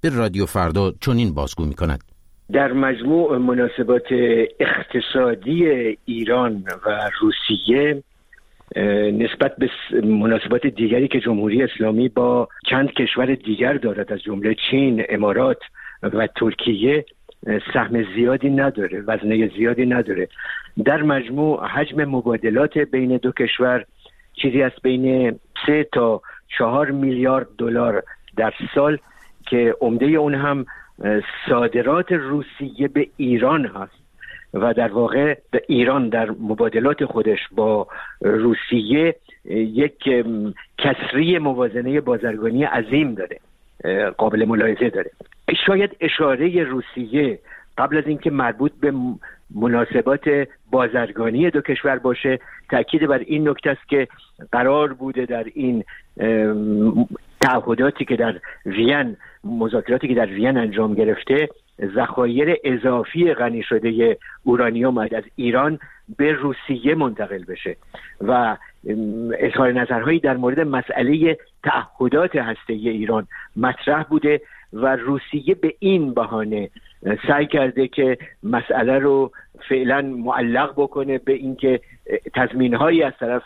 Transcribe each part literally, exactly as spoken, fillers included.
به رادیو فردا چنین بازگو می‌کند: در مجموع مناسبات اقتصادی ایران و روسیه نسبت به مناسبات دیگری که جمهوری اسلامی با چند کشور دیگر دارد، از جمله چین، امارات و ترکیه، سهم زیادی نداره، وزنه زیادی نداره. در مجموع حجم مبادلات بین دو کشور چیزی از بین سه تا چهار میلیارد دلار در سال که عمده اون هم صادرات روسیه به ایران هست و در واقع ایران در مبادلات خودش با روسیه یک کسری موازنه بازرگانی عظیم داره، قابل ملاحظه داره. شاید اشاره روسیه قبل از اینکه مربوط به مناسبات بازرگانی دو کشور باشه تأکید بر این نکته است که قرار بوده در این تعهداتی که در وین، مذاکراتی که در وین انجام گرفته، ذخایر اضافی غنی شده اورانیوم از ایران به روسیه منتقل بشه و اظهار نظرهایی در مورد مسئله تعهدات هسته‌ای ایران مطرح بوده و روسیه به این بهانه سعی کرده که مسئله رو فعلا معلق بکنه به اینکه تضمین‌هایی از طرف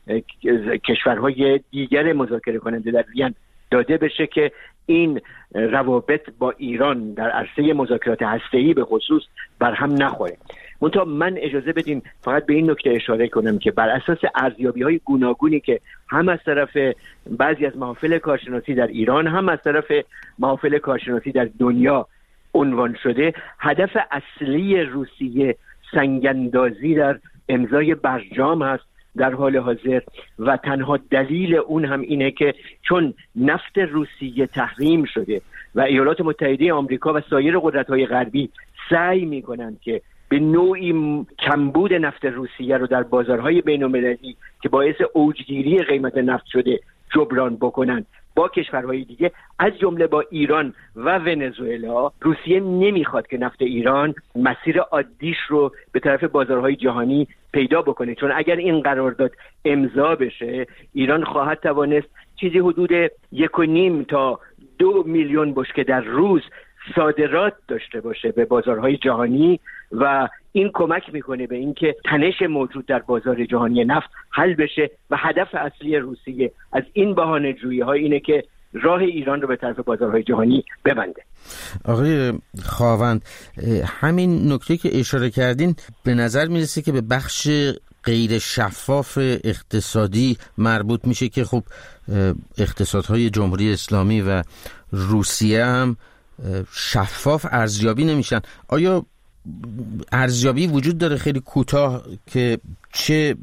کشورهای دیگر مذاکره کننده در وین داده بشه که این روابط با ایران در عرصه مذاکرات هسته‌ای به خصوص بر هم نخوره. منتها من اجازه بدیم فقط به این نکته اشاره کنم که بر اساس ارزیابی‌های گوناگونی که هم از طرف بعضی از محافل کارشناسی در ایران هم از طرف محافل کارشناسی در دنیا عنوان شده، هدف اصلی روسیه سنگ‌اندازی در امضای برجام هست در حال حاضر و تنها دلیل اون هم اینه که چون نفت روسیه تحریم شده و ایالات متحده آمریکا و سایر قدرت‌های غربی سعی می‌کنند که به نوعی کمبود نفت روسیه رو در بازارهای بین‌المللی که باعث اوجگیری قیمت نفت شده جبران بکنند با کشورهای دیگه از جمله با ایران و ونزوئلا، روسیه نمیخواد که نفت ایران مسیر عادیش رو به طرف بازارهای جهانی پیدا بکنه، چون اگر این قرارداد امضا بشه ایران خواهد توانست چیزی حدود یک و نیم تا دو میلیون بشکه در روز صادرات داشته باشه به بازارهای جهانی و این کمک میکنه به اینکه تنش موجود در بازار جهانی نفت حل بشه و هدف اصلی روسیه از این بهانه جویی ها اینه که راه ایران رو به طرف بازارهای جهانی ببنده. آقای خاوند، همین نکته که اشاره کردین به نظر میرسه که به بخش غیر شفاف اقتصادی مربوط میشه که خب اقتصادهای جمهوری اسلامی و روسیه هم شفاف ارزیابی نمیشن. آیا ارزیابی وجود داره خیلی کوتاه که چه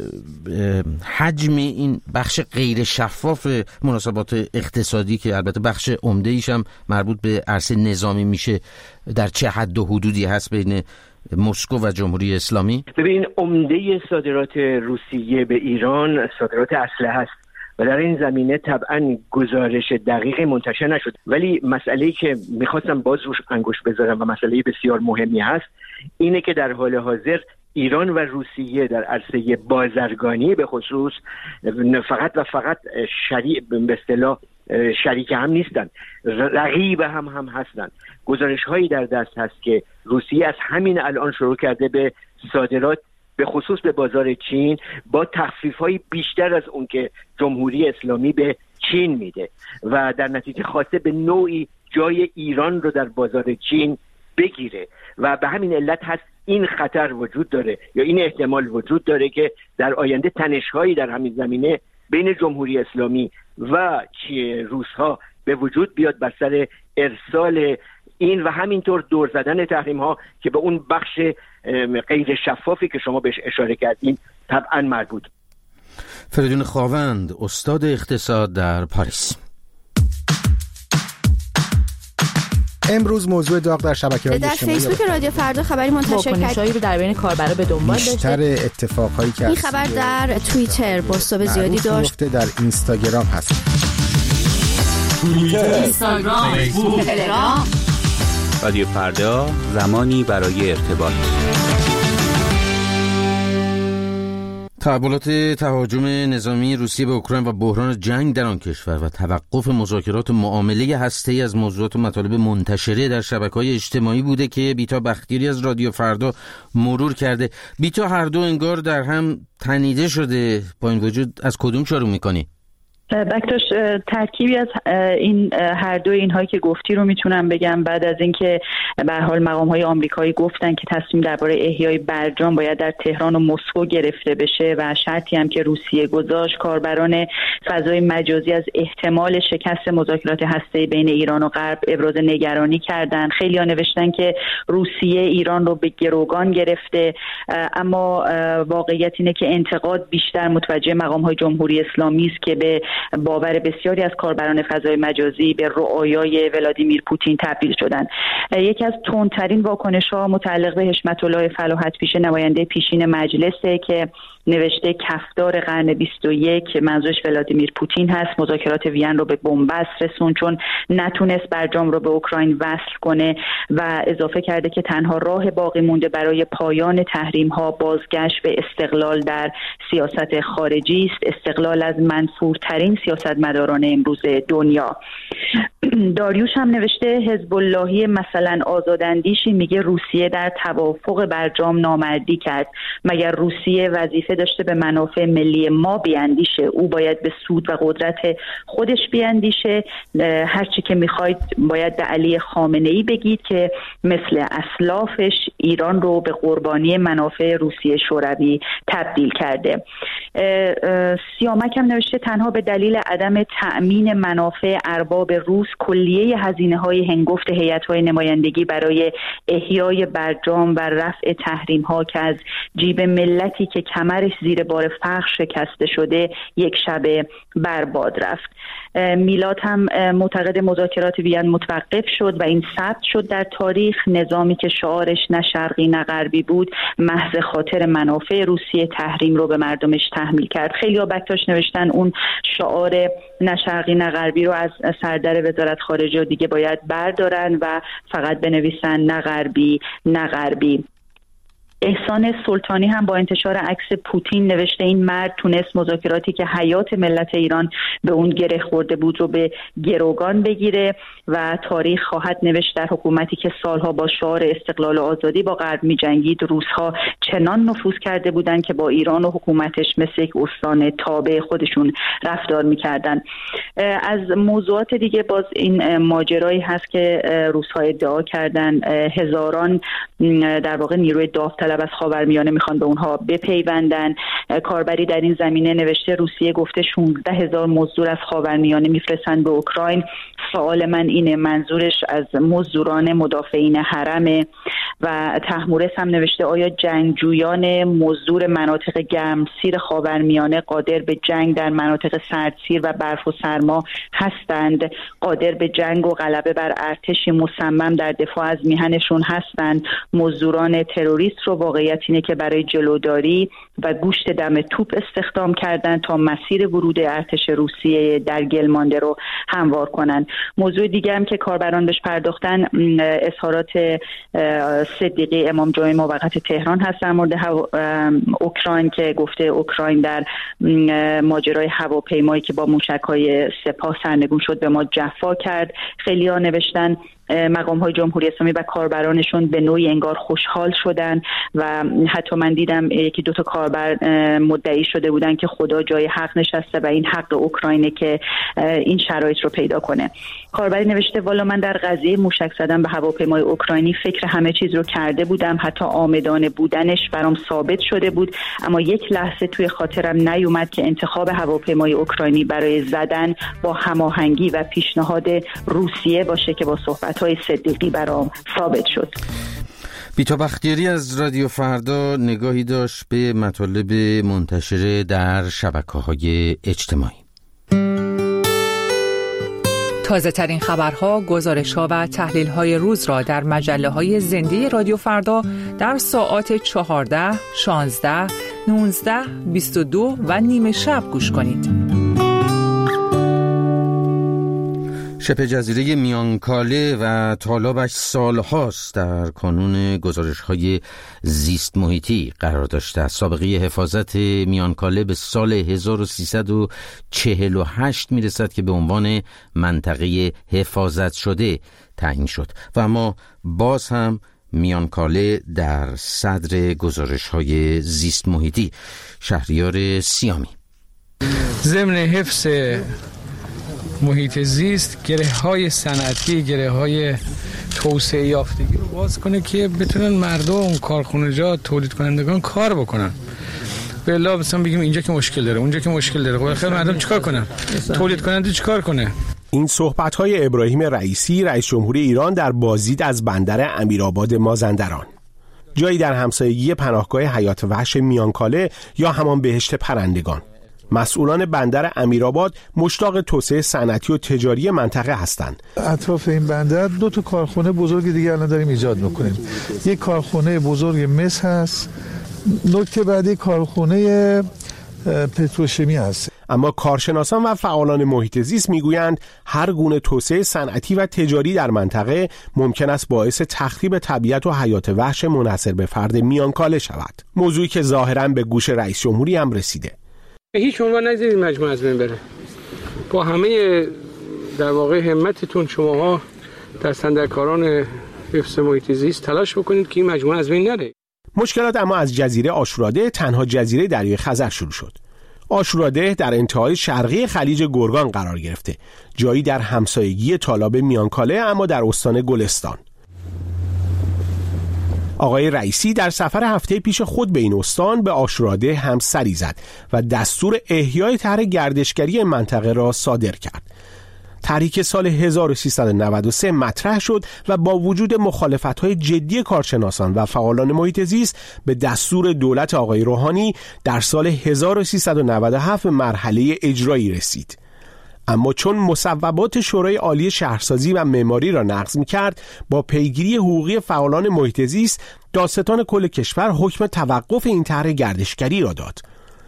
حجم این بخش غیر شفاف مناسبات اقتصادی که البته بخش عمده ایش هم مربوط به عرصه نظامی میشه در چه حد و حدودی هست بین مسکو و جمهوری اسلامی؟ ببین، عمده صادرات روسیه به ایران صادرات اسلحه است و در این زمینه طبعا گزارش دقیق منتشر نشد، ولی مسئله‌ای که میخواستم باز روش انگشت بذارم و مسئله بسیار مهمی هست اینه که در حال حاضر ایران و روسیه در عرصه بازرگانی به خصوص فقط و فقط شریک به اصطلاح شریک هم نیستن، رقیب هم هم هستن. گزارش هایی در دست هست که روسیه از همین الان شروع کرده به صادرات به خصوص به بازار چین با تخفیف‌های بیشتر از اون که جمهوری اسلامی به چین میده و در نتیجه خواسته به نوعی جای ایران رو در بازار چین بگیره و به همین علت هست این خطر وجود داره یا این احتمال وجود داره که در آینده تنش‌هایی در همین زمینه بین جمهوری اسلامی و روس‌ها به وجود بیاد بر سر ارسال این و همینطور دور زدن تحریم ها که به اون بخش غیر شفافی که شما بهش اشاره کردین طبعا مربوط. فریدون خاوند، استاد اقتصاد در پاریس. امروز موضوع داغ در شبکه‌های اجتماعی در فیسبوک رادیو فردا خبری منتشر کرد رو در بین کاربرا به دنبال داشته. بیشتر اتفاقایی که این خبر در توییتر پست‌های زیادی داشت، در اینستاگرام هست. توییتر، اینستاگرام، فیسبوک، تلگرام. رادیو فردا، زمانی برای ارتباط. تحولات تهاجم نظامی روسیه به اوکراین و بحران جنگ در آن کشور و توقف مذاکرات معامله هسته‌ای از موضوعات و مطالب منتشره در شبکه‌های اجتماعی بوده که بیتا بختیاری از رادیو فردا مرور کرده. بیتا، هر دو انگار در هم تنیده شده. با این وجود از کدوم شروع می‌کنی؟ بکتاش ترکیبی از این هر دو اینهایی که گفتی رو میتونم بگم. بعد از اینکه به هر حال مقام‌های آمریکایی گفتن که تصمیم درباره احیای برجام باید در تهران و مسکو گرفته بشه و شرطی هم که روسیه گذاشت، کاربران فضای مجازی از احتمال شکست مذاکرات هسته‌ای بین ایران و غرب ابراز نگرانی کردن. خیلی‌ها نوشتن که روسیه ایران رو به گروگان گرفته، اما واقعیت اینه که انتقاد بیشتر متوجه مقام‌های جمهوری اسلامی است که به باور بسیاری از کاربران فضای مجازی به رؤیای ولادیمیر پوتین تبدیل شدن. یکی از تندترین واکنش‌ها متعلق به حشمت الله فلاحت پیش، نماینده پیشین مجلسه که نوشته کفدار قرن بیست و یک، منظورش ولادیمیر پوتین هست، مذاکرات وین رو به بنبست رسون چون نتونست برجام رو به اوکراین وصل کنه و اضافه کرده که تنها راه باقی مونده برای پایان تحریم‌ها بازگشت به استقلال در سیاست خارجی است، استقلال از منفورترین سیاستمداران امروز دنیا. داریوش هم نوشته حزب اللهی مثلا آزاداندیشی میگه روسیه در توافق برجام نامردی کرد. مگر روسیه وظیفه داشته به منافع ملی ما بیاندیشه؟ او باید به سود و قدرت خودش بیاندیشه. هرچی که میخواید باید به علی خامنه‌ای بگید که مثل اسلافش ایران رو به قربانی منافع روسیه شوروی تبدیل کرده. سیامک هم نوشته تنها به دلیل عدم تأمین منافع ارباب روس کلیه هزینه‌های هنگفت هیئت‌های نمایندگی برای احیای برجام و رفع تحریم‌ها که از جیب ملتی که کمرش زیر بار فقر شکسته شده یک شبه برباد رفت. میلاد هم معتقد مذاکرات وین متوقف شد و این ثبت شد در تاریخ. نظامی که شعارش نه شرقی نه غربی بود محض خاطر منافع روسیه تحریم رو به مردمش تحمیل کرد. خیلی ها بکتاش نوشتن اون شعار نه شرقی نه غربی رو از سردر وزارت خارجه دیگه باید بردارن و فقط بنویسن نه غربی نه غربی. احسان سلطانی هم با انتشار عکس پوتین نوشته این مرد تونست مذاکراتی که حیات ملت ایران به اون گره خورده بود رو به گروگان بگیره و تاریخ خواهد نوشت در حکومتی که سالها با شعار استقلال و آزادی با غرب می‌جنگید، روس‌ها چنان نفوذ کرده بودند که با ایران و حکومتش مثل یک استان تابع خودشون رفتار می‌کردن. از موضوعات دیگه باز این ماجرایی هست که روس‌ها ادعا کردن هزاران در واقع نیروی داوطلب از خاورمیانه میخوان به اونها بپیوندن. کاربری در این زمینه نوشته روسیه گفته شانزده هزار مزدور از خاورمیانه میفرستن به اوکراین. سوال من اینه منظورش از مزدوران مدافعین حرمه؟ و تحمورس هم نوشته آیا جنگجویان مزدور مناطق گرمسیر خاورمیانه قادر به جنگ در مناطق سردسیر و برف و سرما هستند؟ قادر به جنگ و غلبه بر ارتشی مصمم در دفاع از میهنشون هستند؟ مزدوران تروریست رو واقعیت اینه که برای جلوداری و گوشت دم توپ استخدام کردن تا مسیر ورود ارتش روسیه در گلمانده رو هموار کنن. موضوع دیگه هم که کاربران بهش پرداختن اظهارات صدیقی امام جمعه موقت تهران هست در مورد اوکراین که گفته اوکراین در ماجرای هواپیمایی که با موشک‌های سپاه سرنگون شد به ما جفا کرد. خیلی‌ها نوشتن مقام‌های جمهوری اسلامی و کاربرانشون به نوعی انگار خوشحال شدن و حتی من دیدم یکی دو تا کاربر مدعی شده بودن که خدا جای حق نشسته و این حق اوکراینه که این شرایط رو پیدا کنه. کاربری نوشته والا من در قضیه موشک زدن به هواپیمای اوکراینی فکر همه چیز رو کرده بودم، حتی عامدانه بودنش برام ثابت شده بود، اما یک لحظه توی خاطرم نیومد که انتخاب هواپیمای اوکراینی برای زدن با هماهنگی و پیشنهاد روسیه باشه که با صحبت های صدیقی برام ثابت شد. بیتا بختیاری از رادیو فردا نگاهی داشت به مطالب منتشر در شبکه‌های اجتماعی. تازه ترین خبرها، گزارش‌ها و تحلیل‌های روز را در مجله‌های زنده رادیو فردا در ساعات چهارده، شانزده، نوزده، بیست و دو و نیمه شب گوش کنید. شبه جزیره میانکاله و طالابش سالهاست در کانون گزارش‌های زیست محیطی قرار داشته است. سابقه حفاظت میانکاله به سال هزار و سیصد و چهل و هشت میرسد که به عنوان منطقه حفاظت شده تعیین شد و اما باز هم میانکاله در صدر گزارش‌های زیست محیطی. شهریار سیامی: ضمن حفظ محیط زیست، گره های صنعتی، گره های توسعه یافتگی رو باز کنه که بتونن مردم، کارخانجات، تولید کنندگان کار بکنن. به الا مثلا بگیم اینجا که مشکل داره، اونجا که مشکل داره، خب خیلی مردم چیکار کنن؟ تولید کننده چیکار کنه؟ این صحبت‌های ابراهیم رئیسی، رئیس جمهوری ایران در بازدید از بندر امیرآباد مازندران، جایی در همسایگی پناهگاه حیات وحش میانکاله یا همان بهشت پرندگان. مسئولان بندر امیرآباد مشتاق توسعه صنعتی و تجاری منطقه هستند. اطراف این بندر دو تا کارخانه بزرگ دیگه الان داریم ایجاد میکنیم. یک کارخانه بزرگ مس هست، نکته بعدی کارخانه پتروشیمی هست. اما کارشناسان و فعالان محیط زیست میگویند هر گونه توسعه صنعتی و تجاری در منطقه ممکن است باعث تخریب طبیعت و حیات وحش منحصر به فرد میانکاله شود. موضوعی که ظاهراً به گوش رئیس جمهوری هم رسیده. به هیچ عنوان نذارید مجموعه از بین بره. با همه در واقع همتتون شماها دستاندرکاران حفظ محیط زیست تلاش بکنید که این مجموعه از بین نره. مشکلات اما از جزیره عاشوراده، تنها جزیره دریای خزر، شروع شد. عاشوراده در انتهای شرقی خلیج گرگان قرار گرفته، جایی در همسایگی طالاب میانکاله اما در استان گلستان. آقای رئیسی در سفر هفته پیش خود به این استان به عاشوراده هم سری زد و دستور احیای طرح گردشگری منطقه را صادر کرد. طرحی که سال هزار و سیصد و نود و سه مطرح شد و با وجود مخالفت‌های جدی کارشناسان و فعالان محیط زیست به دستور دولت آقای روحانی در سال هزار و سیصد و نود و هفت مرحله اجرایی رسید. اما چون مصوبات شورای عالی شهرسازی و معماری را نقض می‌کرد، با پیگیری حقوقی فعالان محیط زیست دادستان کل کشور حکم توقف این طرح گردشگری را داد.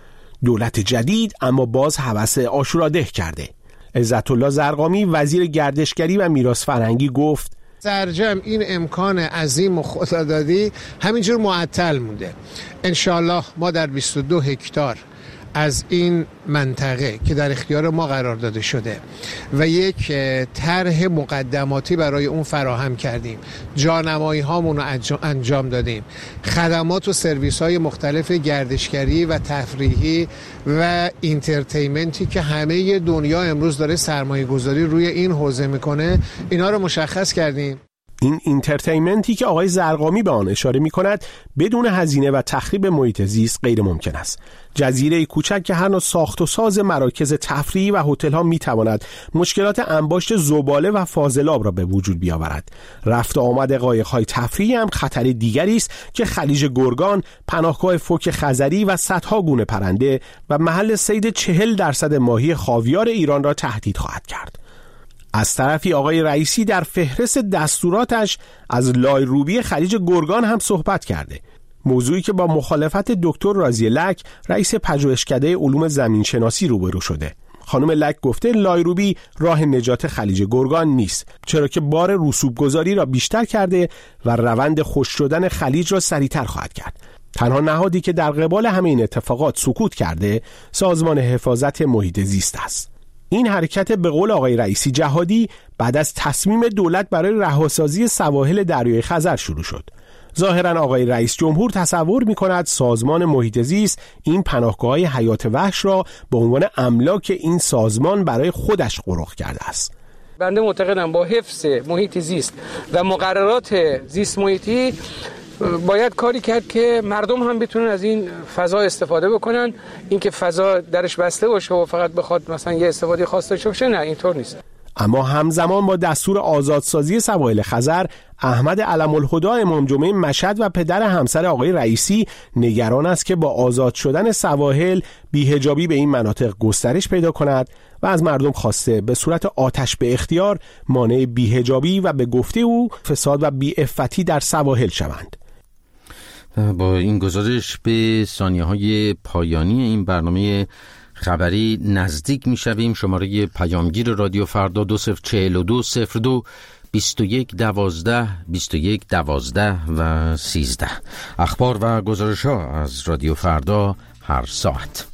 دولت جدید اما باز هوس عاشوراده کرده. عزت الله زرقامی وزیر گردشگری و میراث فرهنگی گفت سرجم این امکان عظیم و خدادادی همینجور معطل مونده. انشالله ما در بیست و دو هکتار از این منطقه که در اختیار ما قرار داده شده و یک طرح مقدماتی برای اون فراهم کردیم، جانمایی هامون رو انجام دادیم، خدمات و سرویس های مختلف گردشگری و تفریحی و اینترتینمنتی که همه دنیا امروز داره سرمایه گذاری روی این حوزه میکنه، اینا رو مشخص کردیم. این اینترتینمنتی که آقای زرقامی به آن اشاره می کند بدون هزینه و تخریب محیط زیست غیر ممکن است. جزیره کوچک که هر نوع ساخت و ساز مراکز تفریحی و هتل ها می تواند مشکلات انباشت زباله و فاضلاب را به وجود بیاورد. رفت و آمد قایق‌های تفریحی هم خطر دیگری است که خلیج گرگان، پناهگاه فوک خزری و صدها گونه پرنده و محل صید چهل درصد ماهی خاویار ایران را تهدید خواهد کرد. از طرفی آقای رئیسی در فهرست دستوراتش از لایروبی خلیج گرگان هم صحبت کرده، موضوعی که با مخالفت دکتر راضیه لک رئیس پژوهشکده علوم زمینشناسی روبرو شده. خانم لک گفته لایروبی راه نجات خلیج گرگان نیست، چرا که بار رسوبگذاری را بیشتر کرده و روند خشک شدن خلیج را سریعتر خواهد کرد. تنها نهادی که در قبال همه این اتفاقات سکوت کرده سازمان حفاظت محیط زیست است. این حرکت به قول آقای رئیسی جهادی بعد از تصمیم دولت برای رهاسازی سواحل دریای خزر شروع شد. ظاهراً آقای رئیس جمهور تصور می‌کند سازمان محیط زیست این پناهگاه‌های حیات وحش را به عنوان املاک این سازمان برای خودش قرق کرده است. بنده معتقدم با حفظ محیط زیست و مقررات زیست محیطی باید کاری کرد که مردم هم بتونن از این فضا استفاده بکنن. اینکه فضا درش بسته باشه و فقط بخواد مثلا یه استفاده خاص داشته باشه، نه، اینطور نیست. اما همزمان با دستور آزادسازی سواحل خزر، احمد علم الهدی امام جمعه مشهد و پدر همسر آقای رئیسی نگران است که با آزاد شدن سواحل بی‌حجابی به این مناطق گسترش پیدا کند و از مردم خواسته به صورت آتش به اختیار مانع بی‌حجابی و به گفته او فساد و بی‌عفتی در سواحل شوند. با این گزارش به ثانیه‌های پایانی این برنامه خبری نزدیک میشویم. شماره پیامگیر رادیو فردا دو صفر چهل و دو صفر دو بیست و یک دوازده بیست و یک دوازده و سیزده. اخبار و گزارش ها از رادیو فردا هر ساعت.